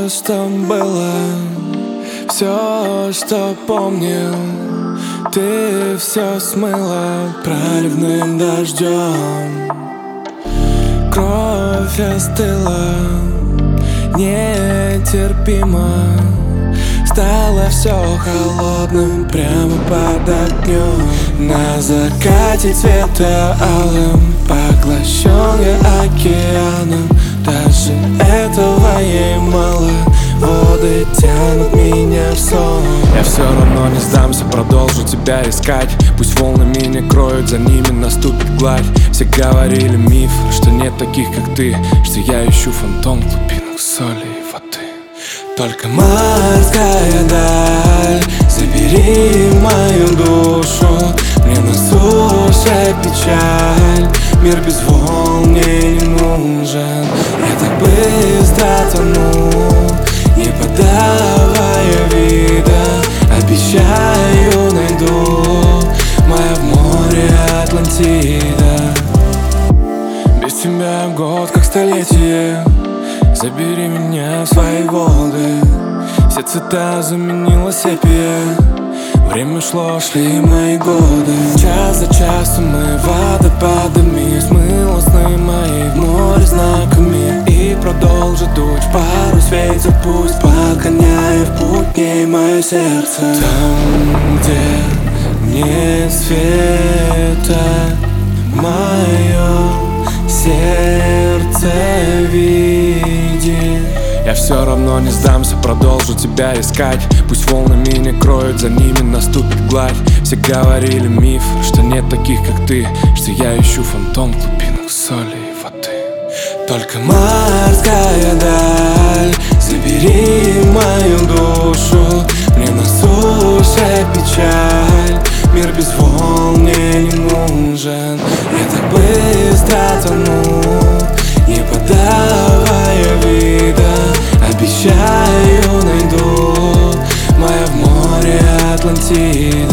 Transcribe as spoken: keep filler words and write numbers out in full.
Все, что было, все, что помнил, ты все смыла проливным дождем. Кровь остыла нетерпимо, стало все холодным прямо под огнем. На закате цвета алым поглощен я океаном. Даже этого ей мало, воды тянут меня в сон. Я все равно не сдамся, продолжу тебя искать. Пусть волны меня кроют, за ними наступит гладь. Все говорили миф, что нет таких, как ты, что я ищу фантом в глубинах соли и воды. Только морская даль, забери мою душу. Мне на суше печаль, мир без волн мне не нужен. Я так быстро тону, не подавая вида. Обещаю, найду моя в море Атлантида. Без тебя год как столетие, забери меня в свои воды. Все цвета заменила сепия, время шло, шли мои годы. Час за часом мы водопадами смыло сны мои в море знаками. И продолжит дуть парус ветер, пусть подгоняет в путь ней мое сердце. Там, где нет света, мое сердце видит. Я все равно не сдамся, продолжу тебя искать. Пусть волны меня кроют, за ними наступит гладь. Все говорили миф, что нет таких, как ты, что я ищу фантом в глубинах соли и воды. Только морская даль, забери мою душу. Мне на суше печаль, мир без волн мне не нужен. Я так быстро тону, не подавая вида. Обещаю, найду моя в море Атлантида.